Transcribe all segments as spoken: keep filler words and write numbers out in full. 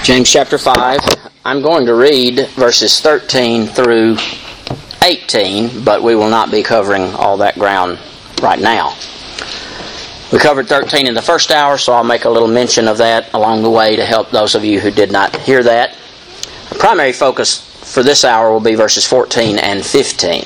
James chapter five. I'm going to read verses thirteen through eighteen, but we will not be covering all that ground right now. We covered thirteen in the first hour, so I'll make a little mention of that along the way to help those of you who did not hear that. The primary focus for this hour will be verses fourteen and fifteen.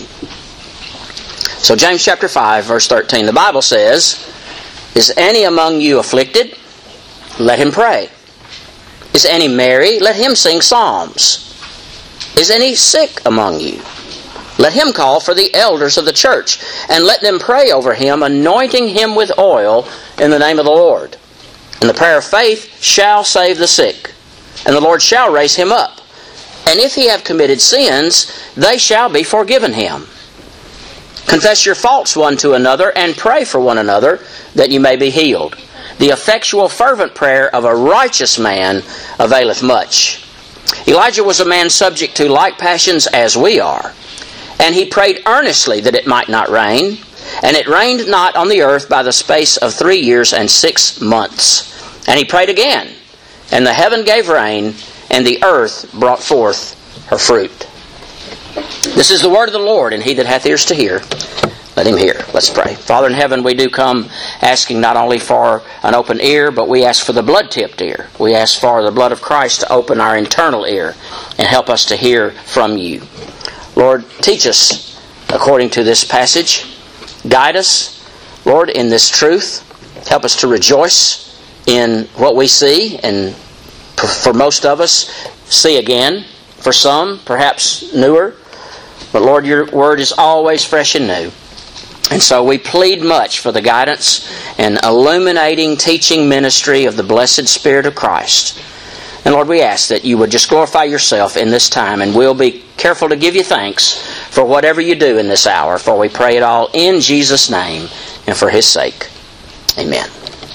So James chapter five, verse thirteen, the Bible says, "Is any among you afflicted? Let him pray. Is any merry? Let him sing psalms. Is any sick among you? Let him call for the elders of the church, and let them pray over him, anointing him with oil in the name of the Lord. And the prayer of faith shall save the sick, and the Lord shall raise him up. And if he have committed sins, they shall be forgiven him. Confess your faults one to another, and pray for one another, that you may be healed. The effectual fervent prayer of a righteous man availeth much." Elijah was a man subject to like passions as we are. And he prayed earnestly that it might not rain. And it rained not on the earth by the space of three years and six months. And he prayed again. And the heaven gave rain, and the earth brought forth her fruit. This is the word of the Lord, and he that hath ears to hear, let him hear. Let's pray. Father in heaven, we do come asking not only for an open ear, but we ask for the blood-tipped ear. We ask for the blood of Christ to open our internal ear and help us to hear from you. Lord, teach us according to this passage. Guide us, Lord, in this truth. Help us to rejoice in what we see, and for most of us, see again. For some, perhaps newer. But Lord, your word is always fresh and new. And so we plead much for the guidance and illuminating teaching ministry of the blessed Spirit of Christ. And Lord, we ask that you would just glorify yourself in this time, and we'll be careful to give you thanks for whatever you do in this hour, for we pray it all in Jesus' name and for his sake. Amen.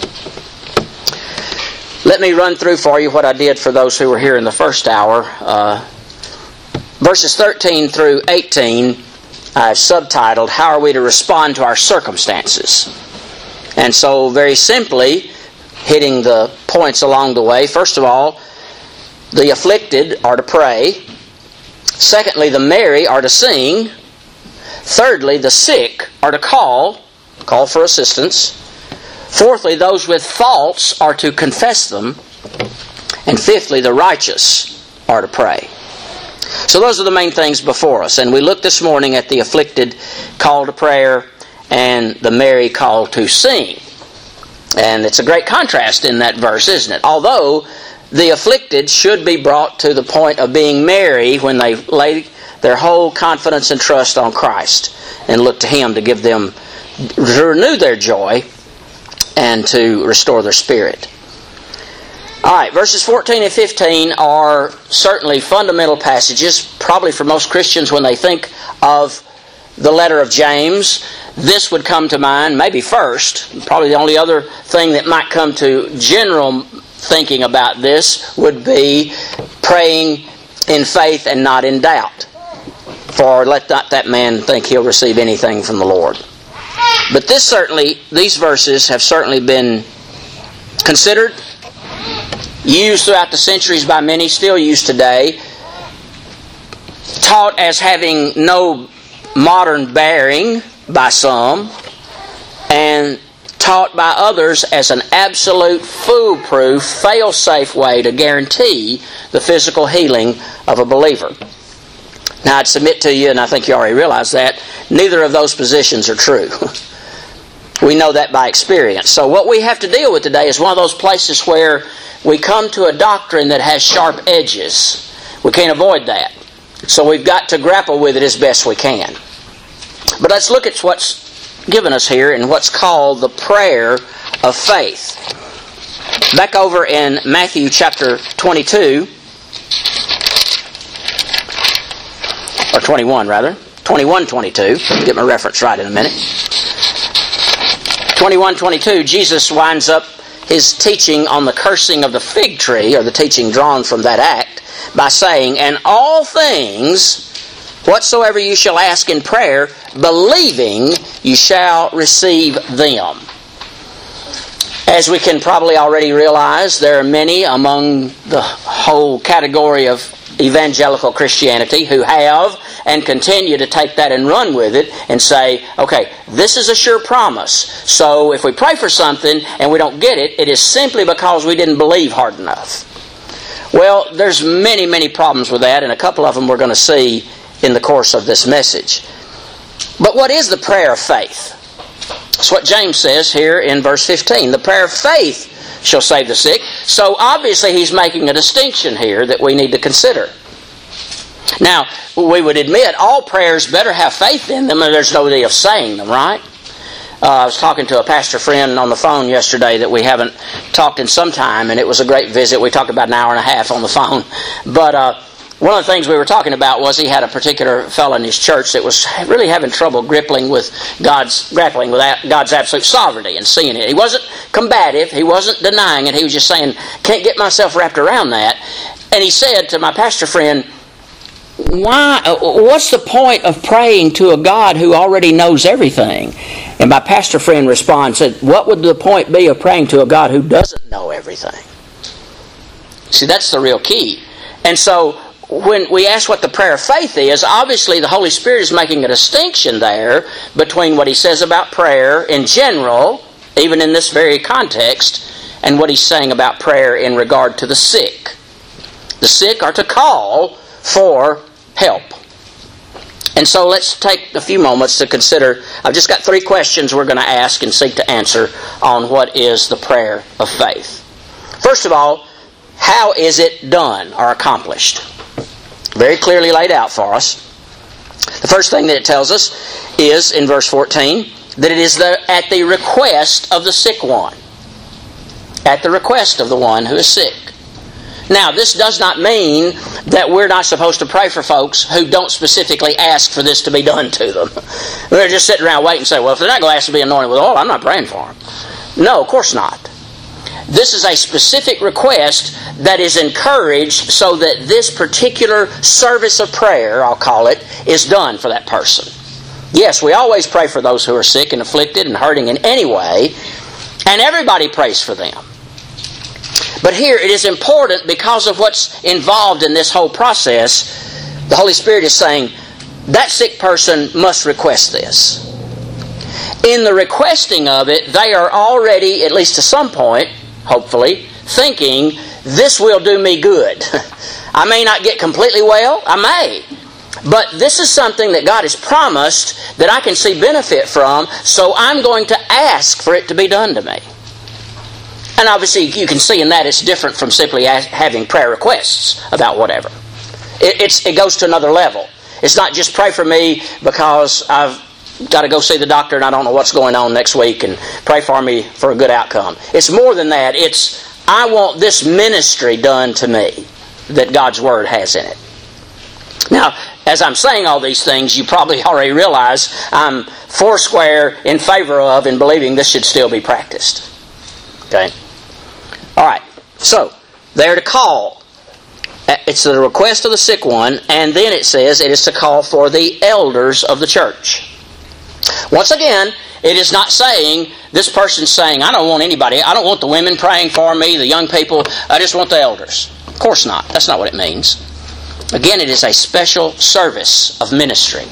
Let me run through for you what I did for those who were here in the first hour. Uh, verses thirteen through eighteen, I've subtitled, "How are we to respond to our circumstances?" And so, very simply, hitting the points along the way, first of all, the afflicted are to pray. Secondly, the merry are to sing. Thirdly, the sick are to call, call for assistance. Fourthly, those with faults are to confess them. And fifthly, the righteous are to pray. So those are the main things before us. And we looked this morning at the afflicted call to prayer and the merry call to sing. And it's a great contrast in that verse, isn't it? Although the afflicted should be brought to the point of being merry when they lay their whole confidence and trust on Christ and look to him to give them, to renew their joy and to restore their spirit. Alright, verses fourteen and fifteen are certainly fundamental passages, probably for most Christians when they think of the letter of James. This would come to mind, maybe first. Probably the only other thing that might come to general thinking about this would be praying in faith and not in doubt. For let not that man think he'll receive anything from the Lord. But this certainly, these verses have certainly been considered, used throughout the centuries by many, still used today, taught as having no modern bearing by some, and taught by others as an absolute foolproof, fail-safe way to guarantee the physical healing of a believer. Now, I'd submit to you, and I think you already realize that, neither of those positions are true. We know that by experience. So what we have to deal with today is one of those places where we come to a doctrine that has sharp edges. We can't avoid that. So we've got to grapple with it as best we can. But let's look at what's given us here and what's called the prayer of faith. Back over in Matthew chapter twenty-two, or twenty-one rather, twenty-one twenty-two, get my reference right in a minute. twenty-one twenty-two, Jesus winds up his teaching on the cursing of the fig tree, or the teaching drawn from that act, by saying, "And all things whatsoever you shall ask in prayer, believing you shall receive them." As we can probably already realize, there are many among the whole category of evangelical Christianity who have and continue to take that and run with it and say, okay, this is a sure promise. So if we pray for something and we don't get it, it is simply because we didn't believe hard enough. Well, there's many, many problems with that, and a couple of them we're going to see in the course of this message. But what is the prayer of faith? That's what James says here in verse fifteen. The prayer of faith shall save the sick. So obviously he's making a distinction here that we need to consider. Now, we would admit all prayers better have faith in them, or there's no need of saying them, right? Uh, I was talking to a pastor friend on the phone yesterday that we haven't talked in some time, and it was a great visit. We talked about an hour and a half on the phone. But uh, one of the things we were talking about was he had a particular fellow in his church that was really having trouble grappling with God's grappling with God's absolute sovereignty and seeing it. He wasn't combative. He wasn't denying it. He was just saying, can't get myself wrapped around that. And he said to my pastor friend, Why? What's the point of praying to a God who already knows everything? And my pastor friend responded, said, what would the point be of praying to a God who doesn't know everything? See, that's the real key. And so, when we ask what the prayer of faith is, obviously the Holy Spirit is making a distinction there between what He says about prayer in general, even in this very context, and what He's saying about prayer in regard to the sick. The sick are to call for help. And so let's take a few moments to consider. I've just got three questions we're going to ask and seek to answer on what is the prayer of faith. First of all, how is it done or accomplished? Very clearly laid out for us. The first thing that it tells us is in verse fourteen that it is the, at the request of the sick one. At the request of the one who is sick. Now, this does not mean that we're not supposed to pray for folks who don't specifically ask for this to be done to them. They're just sitting around waiting and say, well, if they're not going to ask to be anointed with oil, I'm not praying for them. No, of course not. This is a specific request that is encouraged so that this particular service of prayer, I'll call it, is done for that person. Yes, we always pray for those who are sick and afflicted and hurting in any way, and everybody prays for them. But here it is important because of what's involved in this whole process. The Holy Spirit is saying that sick person must request this. In the requesting of it, they are already, at least to some point, hopefully, thinking, this will do me good. I may not get completely well, I may. But this is something that God has promised that I can see benefit from, so I'm going to ask for it to be done to me. And obviously you can see in that it's different from simply having prayer requests about whatever. It, it's, it goes to another level. It's not just pray for me because I've got to go see the doctor and I don't know what's going on next week, and pray for me for a good outcome. It's more than that. It's, I want this ministry done to me that God's Word has in it. Now, as I'm saying all these things, you probably already realize I'm foursquare in favor of and believing this should still be practiced. Okay? All right. So, they're to call. It's the request of the sick one, and then it says it is to call for the elders of the church. Once again, it is not saying, this person's saying, I don't want anybody, I don't want the women praying for me, the young people, I just want the elders. Of course not. That's not what it means. Again, it is a special service of ministry.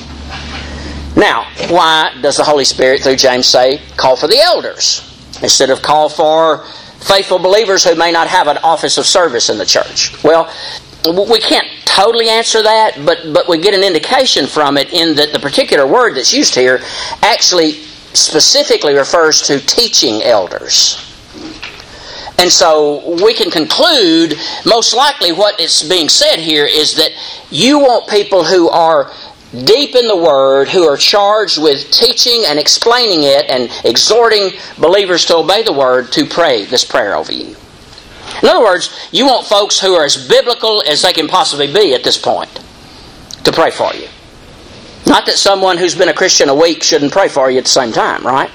Now, why does the Holy Spirit, through James, say, call for the elders, instead of call for faithful believers who may not have an office of service in the church? Well, we can't totally answer that, but, but we get an indication from it in that the particular word that's used here actually specifically refers to teaching elders. And so we can conclude, most likely what is being said here is that you want people who are deep in the Word, who are charged with teaching and explaining it and exhorting believers to obey the Word, to pray this prayer over you. In other words, you want folks who are as biblical as they can possibly be at this point to pray for you. Not that someone who's been a Christian a week shouldn't pray for you at the same time, right?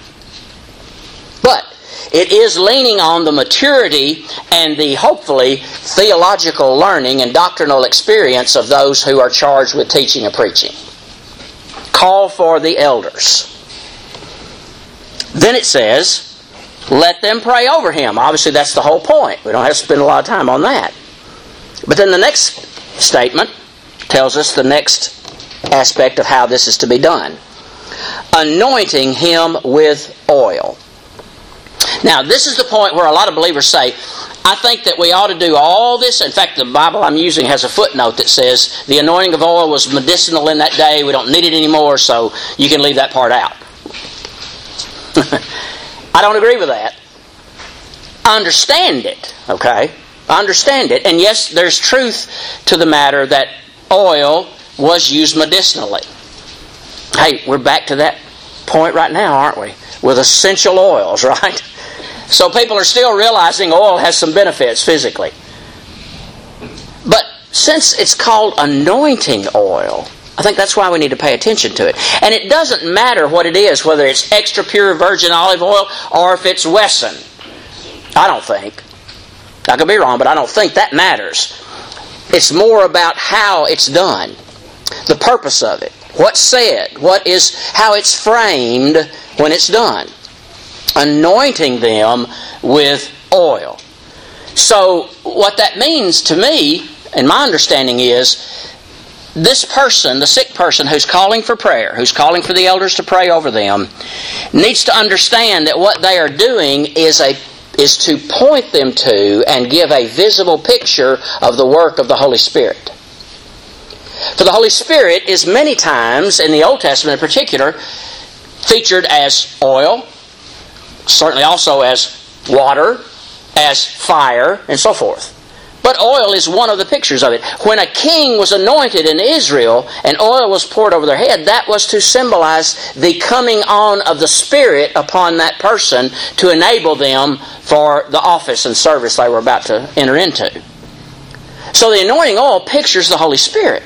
But it is leaning on the maturity and the, hopefully, theological learning and doctrinal experience of those who are charged with teaching and preaching. Call for the elders. Then it says, Let them pray over him. Obviously, that's the whole point. We don't have to spend a lot of time on that. But then the next statement tells us the next aspect of how this is to be done. Anointing him with oil. Now, this is the point where a lot of believers say, I think that we ought to do all this. In fact, the Bible I'm using has a footnote that says the anointing of oil was medicinal in that day. We don't need it anymore, so you can leave that part out. I don't agree with that. I understand it, okay? I understand it. And yes, there's truth to the matter that oil was used medicinally. Hey, we're back to that point right now, aren't we? With essential oils, right? So people are still realizing oil has some benefits physically. But since it's called anointing oil, I think that's why we need to pay attention to it. And it doesn't matter what it is, whether it's extra pure virgin olive oil or if it's Wesson. I don't think. I could be wrong, but I don't think that matters. It's more about how it's done. The purpose of it. What's said. What is, how it's framed when it's done. Anointing them with oil. So what that means to me, and my understanding is, this person, the sick person who's calling for prayer, who's calling for the elders to pray over them, needs to understand that what they are doing is a is to point them to and give a visible picture of the work of the Holy Spirit. For the Holy Spirit is many times, in the Old Testament in particular, featured as oil, certainly also as water, as fire, and so forth. But oil is one of the pictures of it. When a king was anointed in Israel and oil was poured over their head, that was to symbolize the coming on of the Spirit upon that person to enable them for the office and service they were about to enter into. So the anointing oil pictures the Holy Spirit.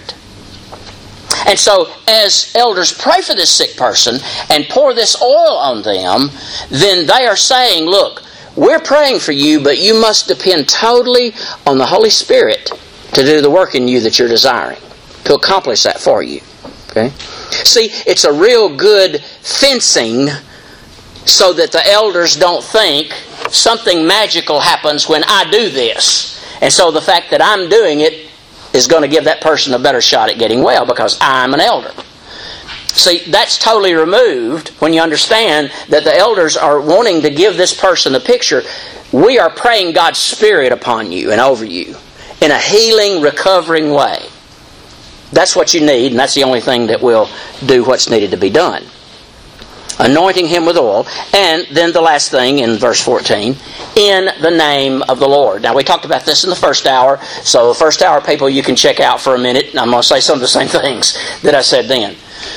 And so as elders pray for this sick person and pour this oil on them, then they are saying, look, we're praying for you, but you must depend totally on the Holy Spirit to do the work in you that you're desiring, to accomplish that for you. Okay? See, it's a real good fencing so that the elders don't think something magical happens when I do this. And so the fact that I'm doing it is going to give that person a better shot at getting well because I'm an elder. See, that's totally removed when you understand that the elders are wanting to give this person a picture. We are praying God's Spirit upon you and over you in a healing, recovering way. That's what you need, and that's the only thing that will do what's needed to be done. Anointing him with oil. And then the last thing in verse fourteen, in the name of the Lord. Now we talked about this in the first hour, so the first hour people you can check out for a minute, and I'm going to say some of the same things that I said then.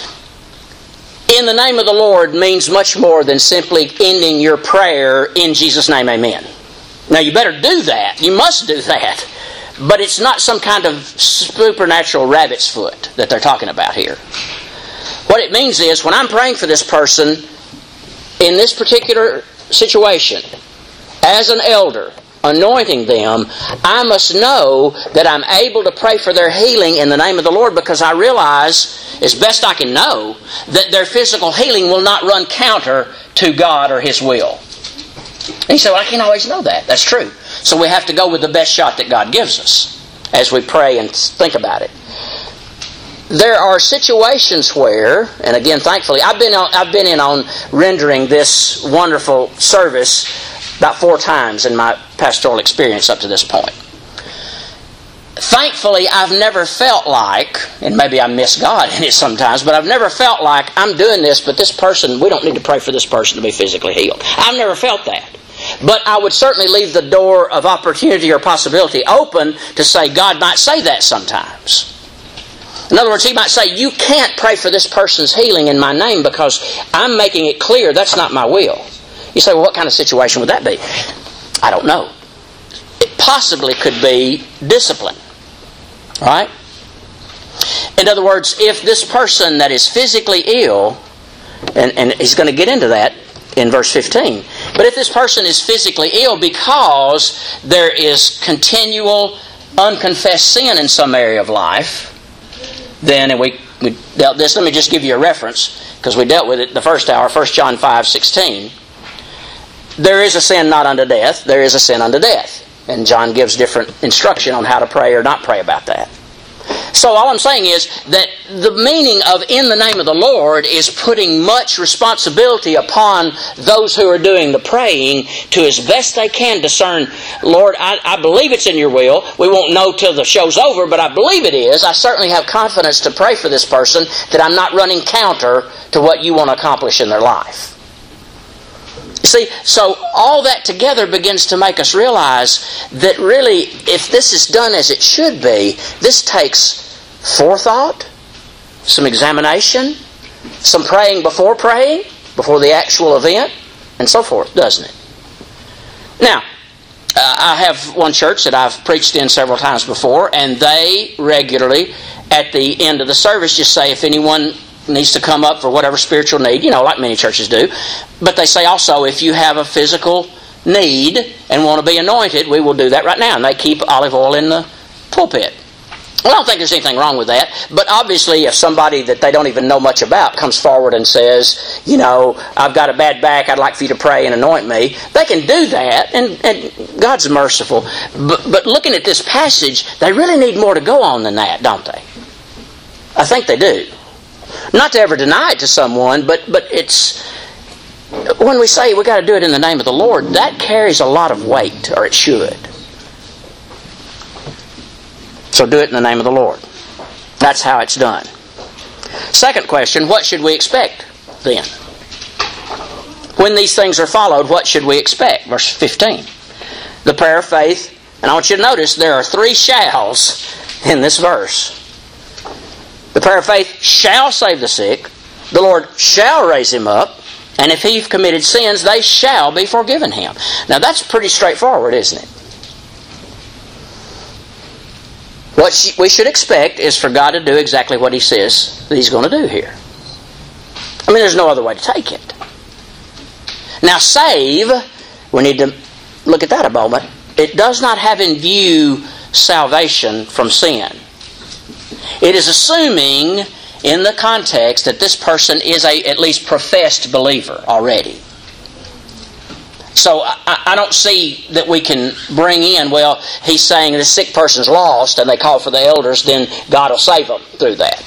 In the name of the Lord means much more than simply ending your prayer in Jesus' name, amen. Now you better do that. You must do that. But it's not some kind of supernatural rabbit's foot that they're talking about here. What it means is, when I'm praying for this person, in this particular situation, as an elder, anointing them, I must know that I'm able to pray for their healing in the name of the Lord because I realize, as best I can know, that their physical healing will not run counter to God or His will. And you say, well, I can't always know that. That's true. So we have to go with the best shot that God gives us as we pray and think about it. There are situations where, and again, thankfully, I've been on, I've been in on rendering this wonderful service about four times in my pastoral experience up to this point. Thankfully, I've never felt like, and maybe I miss God in it sometimes, but I've never felt like I'm doing this, but this person, we don't need to pray for this person to be physically healed. I've never felt that. But I would certainly leave the door of opportunity or possibility open to say God might say that sometimes. In other words, He might say, you can't pray for this person's healing in my name because I'm making it clear that's not my will. You say, well, what kind of situation would that be? I don't know. It possibly could be discipline. Right? In other words, if this person that is physically ill, and, and he's going to get into that in verse fifteen, but if this person is physically ill because there is continual unconfessed sin in some area of life, then, and we, we dealt this, let me just give you a reference, because we dealt with it the first hour, First John five sixteen. there is a sin not unto death. There is a sin unto death. And John gives different instruction on how to pray or not pray about that. So all I'm saying is that the meaning of in the name of the Lord is putting much responsibility upon those who are doing the praying to as best they can discern, Lord, I, I believe it's in your will. We won't know till the show's over, but I believe it is. I certainly have confidence to pray for this person that I'm not running counter to what you want to accomplish in their life. See, so all that together begins to make us realize that really, if this is done as it should be, this takes forethought, some examination, some praying before praying, before the actual event, and so forth, doesn't it? Now, uh, I have one church that I've preached in several times before, and they regularly, at the end of the service, just say, if anyone needs to come up for whatever spiritual need, you know, like many churches do. But they say also, if you have a physical need and want to be anointed, we will do that right now. And they keep olive oil in the pulpit. Well, I don't think there's anything wrong with that. But obviously, if somebody that they don't even know much about comes forward and says, you know, I've got a bad back, I'd like for you to pray and anoint me, they can do that, and, and God's merciful. But, but looking at this passage, they really need more to go on than that, don't they? I think they do. Not to ever deny it to someone, but, but it's, when we say we've got to do it in the name of the Lord, that carries a lot of weight, or it should. So do it in the name of the Lord. That's how it's done. Second question, what should we expect then? When these things are followed, what should we expect? Verse fifteen. The prayer of faith, and I want you to notice there are three shalls in this verse. The prayer of faith shall save the sick, the Lord shall raise him up, and if he committed sins, they shall be forgiven him. Now that's pretty straightforward, isn't it? What we should expect is for God to do exactly what he says that he's going to do here. I mean, there's no other way to take it. Now, save, we need to look at that a moment. It does not have in view salvation from sin. It is assuming in the context that this person is a at least professed believer already. So I, I don't see that we can bring in, well, he's saying this sick person's lost and they call for the elders, then God will save them through that.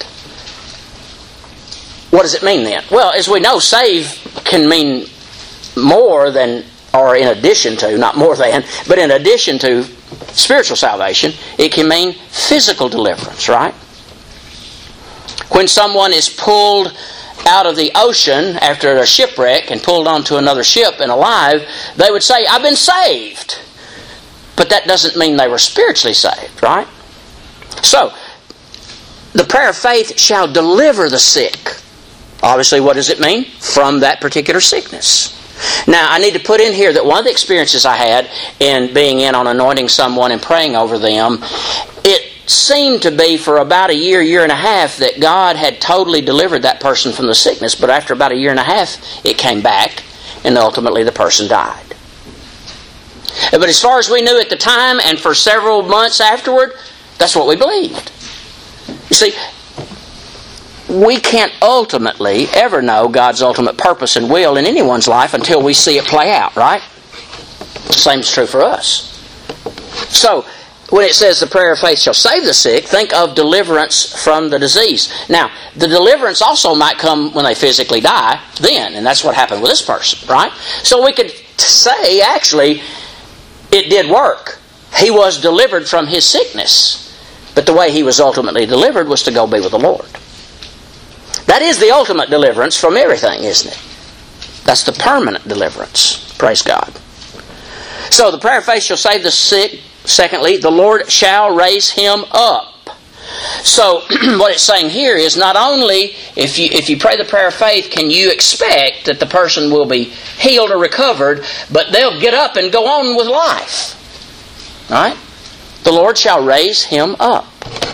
What does it mean then? Well, as we know, save can mean more than, or in addition to, not more than, but in addition to spiritual salvation, it can mean physical deliverance, right? When someone is pulled out of the ocean after a shipwreck and pulled onto another ship and alive, they would say, I've been saved. But that doesn't mean they were spiritually saved, right? So, the prayer of faith shall deliver the sick. Obviously, what does it mean? From that particular sickness. Now, I need to put in here that one of the experiences I had in being in on anointing someone and praying over them, it seemed to be for about a year, year and a half that God had totally delivered that person from the sickness, but after about a year and a half, it came back, and ultimately the person died. But as far as we knew at the time, and for several months afterward, that's what we believed. You see, we can't ultimately ever know God's ultimate purpose and will in anyone's life until we see it play out, right? The same is true for us. So, when it says the prayer of faith shall save the sick, think of deliverance from the disease. Now, the deliverance also might come when they physically die then, and that's what happened with this person, right? So we could say, actually, it did work. He was delivered from his sickness, but the way he was ultimately delivered was to go be with the Lord. That is the ultimate deliverance from everything, isn't it? That's the permanent deliverance. Praise God. So the prayer of faith shall save the sick. Secondly, the Lord shall raise him up. So what it's saying here is not only if you if you pray the prayer of faith can you expect that the person will be healed or recovered, but they'll get up and go on with life. All right? The Lord shall raise him up.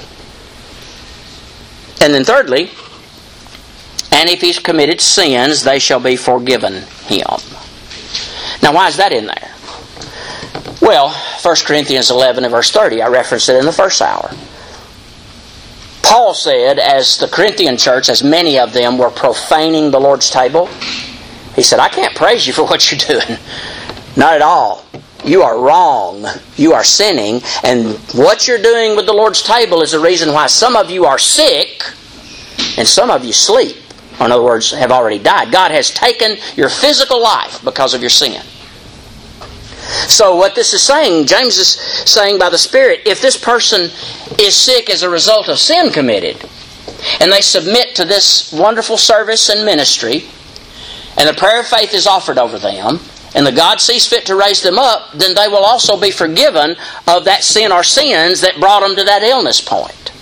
And then thirdly, and if he's committed sins, they shall be forgiven him. Now why is that in there? Well, First Corinthians eleven and verse thirty, I referenced it in the first hour. Paul said, as the Corinthian church, as many of them were profaning the Lord's table, he said, I can't praise you for what you're doing. Not at all. You are wrong. You are sinning. And what you're doing with the Lord's table is the reason why some of you are sick and some of you sleep. Or in other words, have already died. God has taken your physical life because of your sin. So what this is saying, James is saying by the Spirit, if this person is sick as a result of sin committed, and they submit to this wonderful service and ministry, and the prayer of faith is offered over them, and the God sees fit to raise them up, then they will also be forgiven of that sin or sins that brought them to that illness point.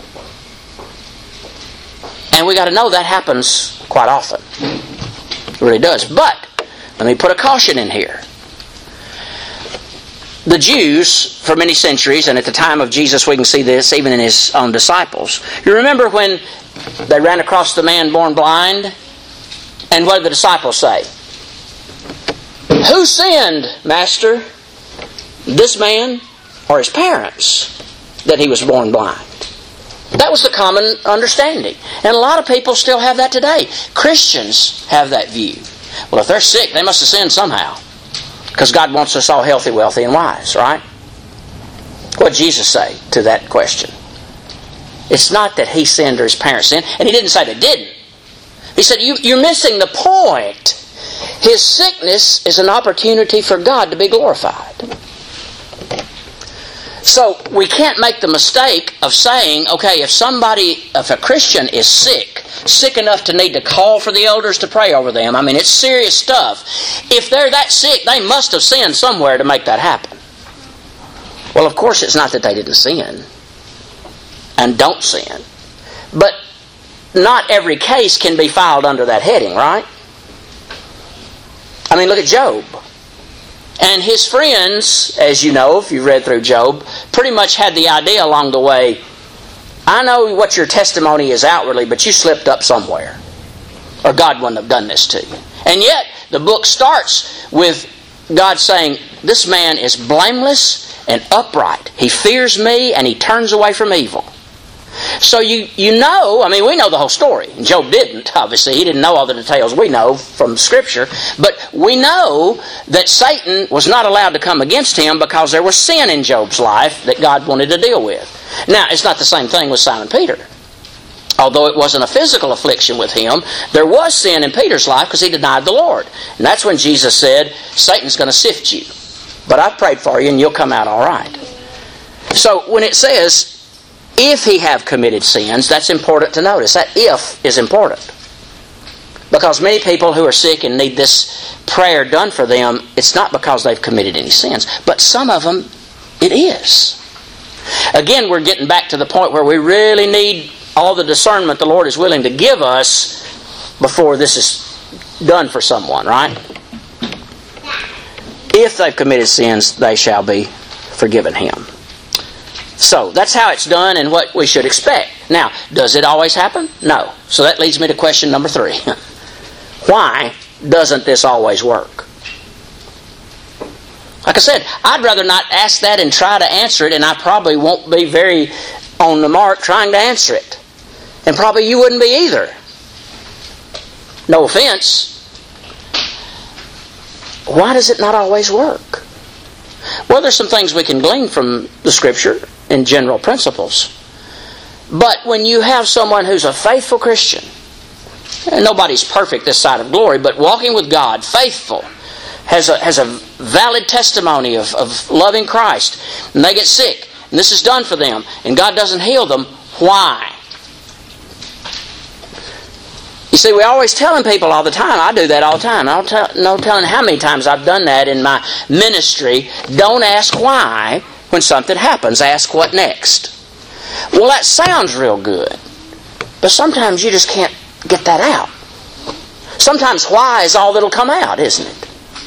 And we got to know that happens quite often. It really does. But, let me put a caution in here. The Jews, for many centuries, and at the time of Jesus we can see this even in His own disciples. You remember when they ran across the man born blind? And what did the disciples say? Who sinned, Master? This man or his parents that he was born blind? That was the common understanding. And a lot of people still have that today. Christians have that view. Well, if they're sick, they must have sinned somehow. Because God wants us all healthy, wealthy, and wise, right? What did Jesus say to that question? It's not that he sinned or his parents sinned. And He didn't say they didn't. He said, you, you're missing the point. His sickness is an opportunity for God to be glorified. So we can't make the mistake of saying, okay, if somebody, if a Christian is sick, sick enough to need to call for the elders to pray over them, I mean, it's serious stuff. If they're that sick, they must have sinned somewhere to make that happen. Well, of course, it's not that they didn't sin and don't sin. But not every case can be filed under that heading, right? I mean, look at Job. And his friends, as you know, if you've read through Job, pretty much had the idea along the way, I know what your testimony is outwardly, but you slipped up somewhere. Or God wouldn't have done this to you. And yet, the book starts with God saying, this man is blameless and upright. He fears me and he turns away from evil. So you you know, I mean, we know the whole story. Job didn't, obviously. He didn't know all the details we know from Scripture. But we know that Satan was not allowed to come against him because there was sin in Job's life that God wanted to deal with. Now, it's not the same thing with Simon Peter. Although it wasn't a physical affliction with him, there was sin in Peter's life because he denied the Lord. And that's when Jesus said, Satan's going to sift you. But I've prayed for you and you'll come out all right. So when it says, if he have committed sins, that's important to notice. That if is important. Because many people who are sick and need this prayer done for them, it's not because they've committed any sins. But some of them, it is. Again, we're getting back to the point where we really need all the discernment the Lord is willing to give us before this is done for someone, right? If they've committed sins, they shall be forgiven him. So, that's how it's done and what we should expect. Now, does it always happen? No. So that leads me to question number three. Why doesn't this always work? Like I said, I'd rather not ask that and try to answer it, and I probably won't be very on the mark trying to answer it. And probably you wouldn't be either. No offense. Why does it not always work? Well, there's some things we can glean from the Scripture in general principles. But when you have someone who's a faithful Christian, and nobody's perfect this side of glory, but walking with God, faithful, has a, has a valid testimony of, of loving Christ, and they get sick, and this is done for them, and God doesn't heal them, why? You see, we're always telling people all the time, I do that all the time, I don't tell, no telling how many times I've done that in my ministry, don't ask why when something happens, ask what next. Well, that sounds real good, but sometimes you just can't get that out. Sometimes why is all that'll come out, isn't it?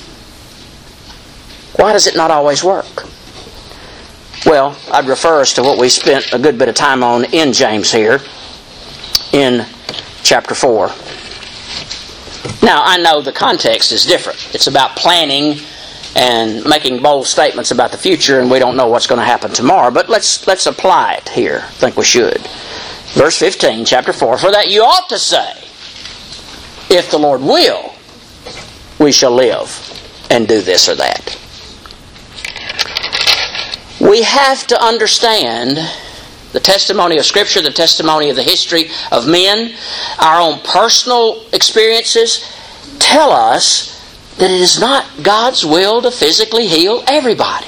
Why does it not always work? Well, I'd refer us to what we spent a good bit of time on in James here, in chapter four. Now, I know the context is different. It's about planning and making bold statements about the future, and we don't know what's going to happen tomorrow, but let's let's apply it here. I think we should. Verse fifteen, chapter four, for that you ought to say, if the Lord will, we shall live and do this or that. We have to understand the testimony of Scripture, the testimony of the history of men, our own personal experiences tell us that it is not God's will to physically heal everybody.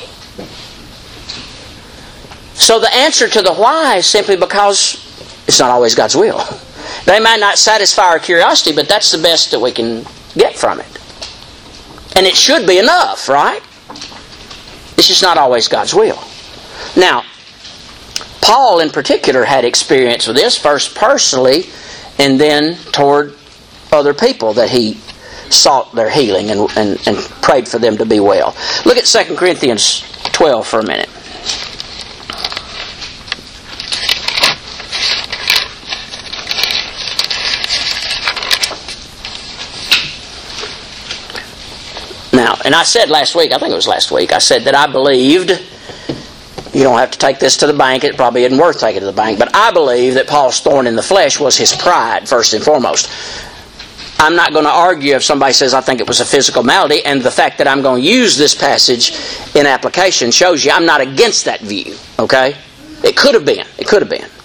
So the answer to the why is simply because it's not always God's will. They may not satisfy our curiosity, but that's the best that we can get from it. And it should be enough, right? It's just not always God's will. Now, Paul in particular had experience with this, first personally, and then toward other people that he sought their healing and, and, and prayed for them to be well. Look at Second Corinthians twelve for a minute. Now, and I said last week, I think it was last week, I said that I believed, you don't have to take this to the bank, it probably isn't worth taking to the bank, but I believe that Paul's thorn in the flesh was his pride, first and foremost. I'm not going to argue if somebody says I think it was a physical malady, and the fact that I'm going to use this passage in application shows you I'm not against that view, okay? It could have been. It could have been.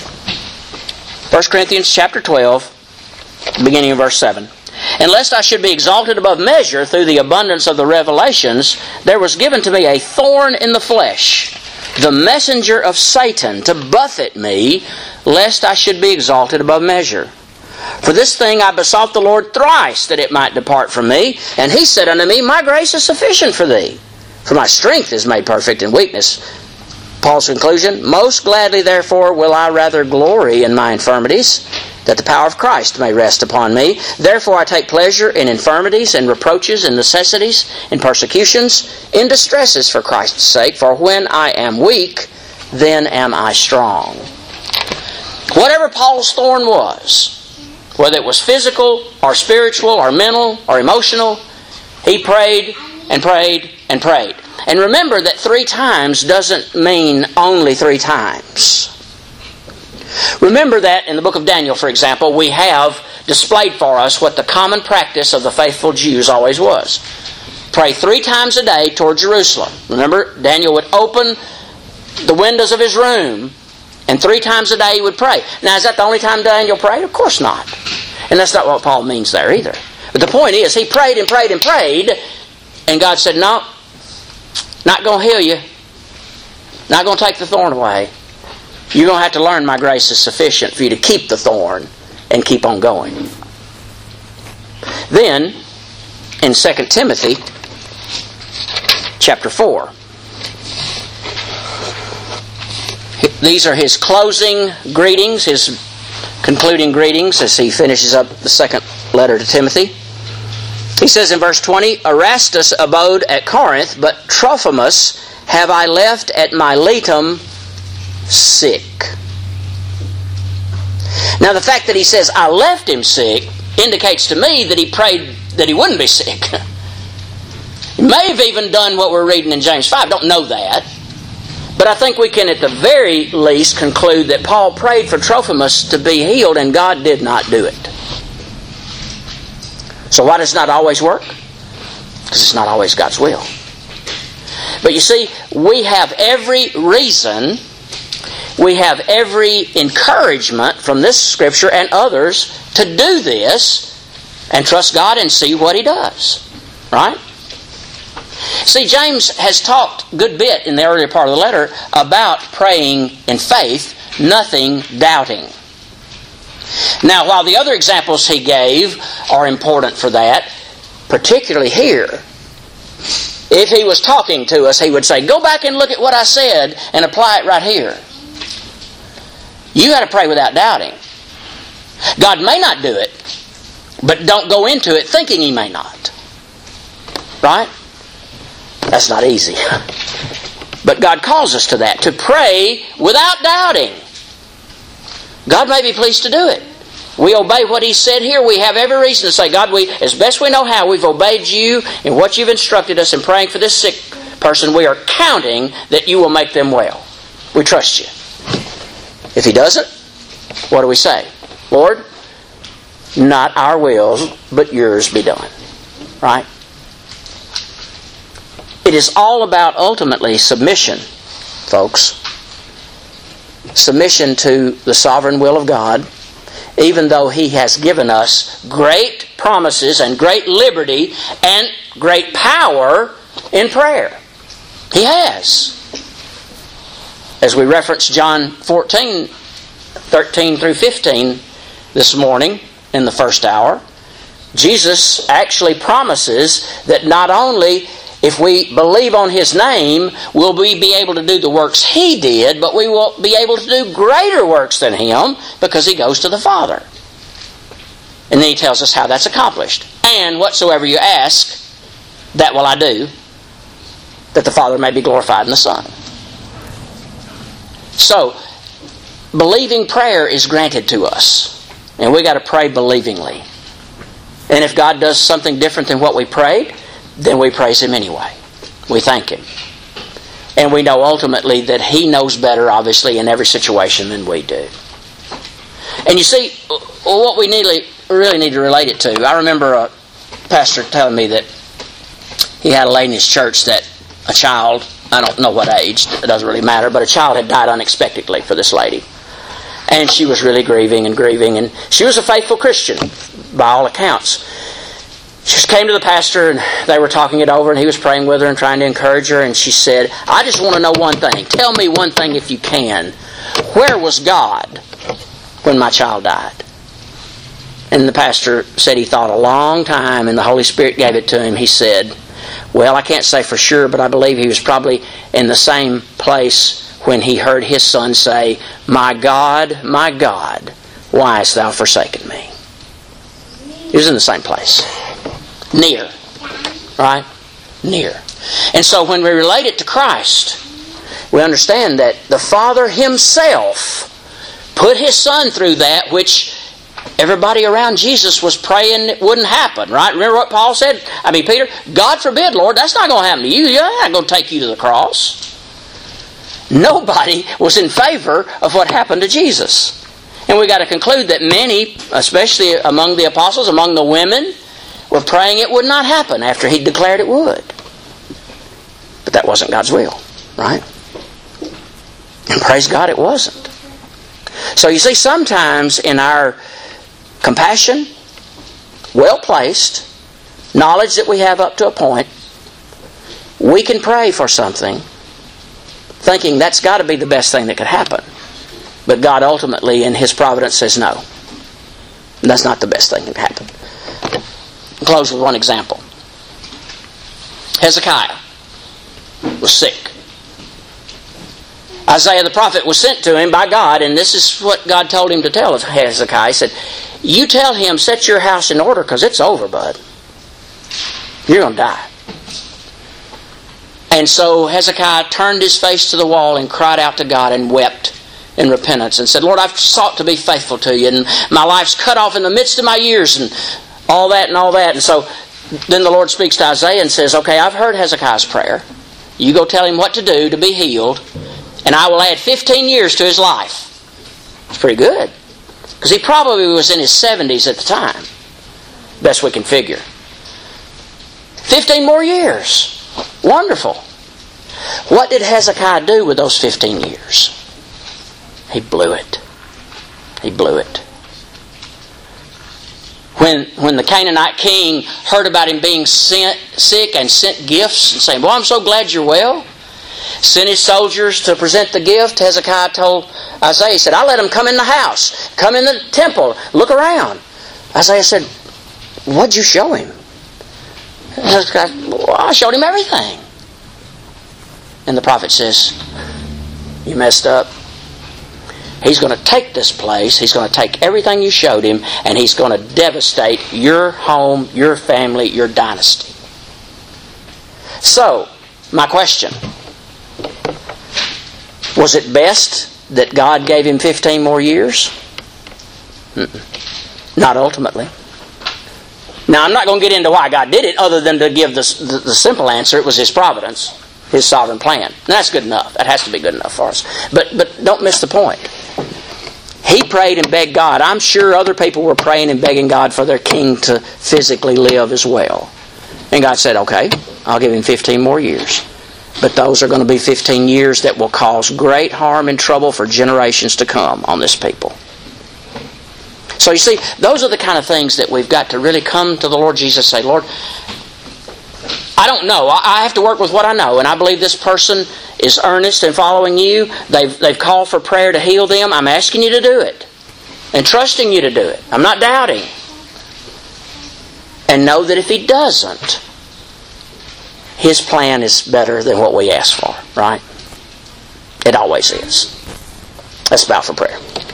First Corinthians chapter twelve, beginning of verse seven. And lest I should be exalted above measure through the abundance of the revelations, there was given to me a thorn in the flesh, the messenger of Satan, to buffet me, lest I should be exalted above measure. For this thing I besought the Lord thrice, that it might depart from me. And He said unto me, My grace is sufficient for thee, for my strength is made perfect in weakness. Paul's conclusion, Most gladly therefore will I rather glory in my infirmities, that the power of Christ may rest upon me. Therefore I take pleasure in infirmities, and reproaches, and necessities, in persecutions, in distresses for Christ's sake. For when I am weak, then am I strong. Whatever Paul's thorn was, whether it was physical, or spiritual, or mental, or emotional, he prayed, and prayed, and prayed. And remember that three times doesn't mean only three times. Remember that in the book of Daniel, for example, we have displayed for us what the common practice of the faithful Jews always was. Pray three times a day toward Jerusalem. Remember, Daniel would open the windows of his room, and three times a day he would pray. Now, is that the only time Daniel prayed? Of course not. And that's not what Paul means there either. But the point is, he prayed and prayed and prayed, and God said, No, not going to heal you. Not going to take the thorn away. You're going to have to learn my grace is sufficient for you to keep the thorn and keep on going. Then, in Second Timothy chapter four, these are his closing greetings, his concluding greetings as he finishes up the second letter to Timothy. He says in verse twenty, Erastus abode at Corinth, but Trophimus have I left at Miletum sick. Now the fact that he says, I left him sick, indicates to me that he prayed that he wouldn't be sick. He may have even done what we're reading in James five. Don't know that. But I think we can at the very least conclude that Paul prayed for Trophimus to be healed, and God did not do it. So why does it not always work? Because it's not always God's will. But you see, we have every reason, we have every encouragement from this Scripture and others to do this and trust God and see what He does. Right? See, James has talked a good bit in the earlier part of the letter about praying in faith, nothing doubting. Now, while the other examples he gave are important for that, particularly here, if he was talking to us, he would say, go back and look at what I said and apply it right here. You got to pray without doubting. God may not do it, but don't go into it thinking He may not. Right? That's not easy. But God calls us to that, to pray without doubting. God may be pleased to do it. We obey what He said here. We have every reason to say, God, we, as best we know how, we've obeyed You in what You've instructed us in praying for this sick person. We are counting that You will make them well. We trust You. If He doesn't, what do we say? Lord, not our will, but Yours be done. Right? It is all about ultimately submission folks. Submission to the sovereign will of God, even though He has given us great promises and great liberty and great power in prayer. He has. As we referenced John fourteen, thirteen through fifteen this morning in the first hour, Jesus actually promises that not only if we believe on His name will we be able to do the works He did, but we will be able to do greater works than Him because He goes to the Father. And then He tells us how that's accomplished. And whatsoever you ask, that will I do, that the Father may be glorified in the Son. So, believing prayer is granted to us. And we got to pray believingly. And if God does something different than what we prayed, then we praise Him anyway. We thank Him. And we know ultimately that He knows better, obviously, in every situation than we do. And you see, what we need, really need to relate it to, I remember a pastor telling me that he had a lady in his church that a child, I don't know what age, it doesn't really matter, but a child had died unexpectedly for this lady. And she was really grieving and grieving, and she was a faithful Christian, by all accounts. She just came to the pastor, and they were talking it over, and he was praying with her and trying to encourage her, and she said, I just want to know one thing. Tell me one thing if you can. Where was God when my child died? And the pastor said he thought a long time, and the Holy Spirit gave it to him. He said, well, I can't say for sure, but I believe he was probably in the same place when he heard his son say, my God, my God, why hast thou forsaken me? He was in the same place. Near. Right? Near. And so when we relate it to Christ, we understand that the Father Himself put His Son through that which everybody around Jesus was praying it wouldn't happen, right? Remember what Paul said? I mean, Peter, God forbid, Lord, that's not going to happen to you. You're not going to take you to the cross. Nobody was in favor of what happened to Jesus. And we got to conclude that many, especially among the apostles, among the women, were praying it would not happen after He declared it would. But that wasn't God's will, right? And praise God, it wasn't. So you see, sometimes in our compassion, well-placed, knowledge that we have up to a point, we can pray for something thinking that's got to be the best thing that could happen. But God ultimately, in His providence, says no. That's not the best thing that could happen. I'll close with one example. Hezekiah was sick. Isaiah the prophet was sent to him by God, and this is what God told him to tell Hezekiah. He said, you tell him, set your house in order, because it's over, bud. You're going to die. And so Hezekiah turned his face to the wall and cried out to God and wept in repentance and said, Lord, I've sought to be faithful to you, and my life's cut off in the midst of my years, and all that and all that. And so then the Lord speaks to Isaiah and says, okay, I've heard Hezekiah's prayer. You go tell him what to do to be healed, and I will add fifteen years to his life. It's pretty good. Because he probably was in his seventies at the time. Best we can figure. fifteen more years. Wonderful. What did Hezekiah do with those fifteen years? He blew it. He blew it. When, when the Canaanite king heard about him being sent, sick and sent gifts and saying, well, I'm so glad you're well, sent his soldiers to present the gift, Hezekiah told Isaiah, he said, I let them come in the house, come in the temple, look around. Isaiah said, what'd you show him? Hezekiah, well, I showed him everything. And the prophet says, you messed up. He's going to take this place, he's going to take everything you showed him, and he's going to devastate your home, your family, your dynasty. So, my question, was it best that God gave him fifteen more years? Mm-mm. Not ultimately. Now, I'm not going to get into why God did it, other than to give the, the, the simple answer. It was His providence, His sovereign plan. And that's good enough. That has to be good enough for us. But, but don't miss the point. He prayed and begged God. I'm sure other people were praying and begging God for their king to physically live as well. And God said, okay, I'll give him fifteen more years. But those are going to be fifteen years that will cause great harm and trouble for generations to come on this people. So you see, those are the kind of things that we've got to really come to the Lord Jesus and say, Lord, I don't know. I have to work with what I know. And I believe this person is earnest in following you. They've, they've called for prayer to heal them. I'm asking you to do it. And trusting you to do it. I'm not doubting. And know that if He doesn't, His plan is better than what we ask for. Right? It always is. Let's bow for prayer.